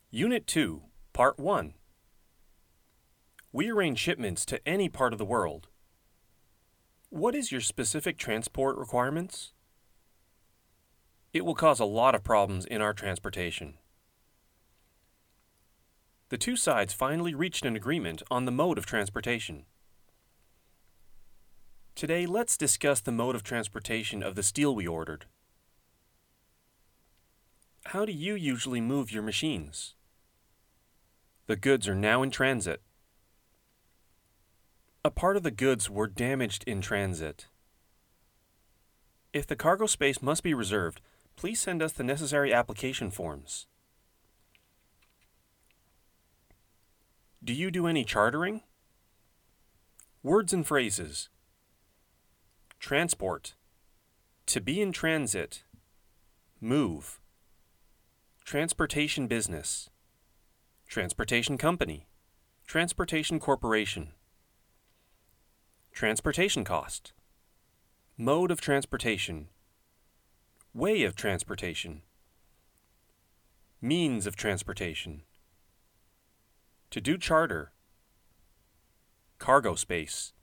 Unit 2, Part 1. We arrange shipments to any part of the world. What is your specific transport requirements? It will cause a lot of problems in our transportation. The two sides finally reached an agreement on the mode of transportation. Today, let's discuss the mode of transportation of the steel we ordered. How do you usually move your machines? The goods are now in transit. A part of the goods were damaged in transit. If the cargo space must be reserved, please send us the necessary application forms. Do you do any chartering? Words and phrases. Transport. To be in transit. Move. Transportation business. Transportation company. Transportation corporation. Transportation cost. Mode of transportation. Way of transportation. Means of transportation. To do charter. Cargo space.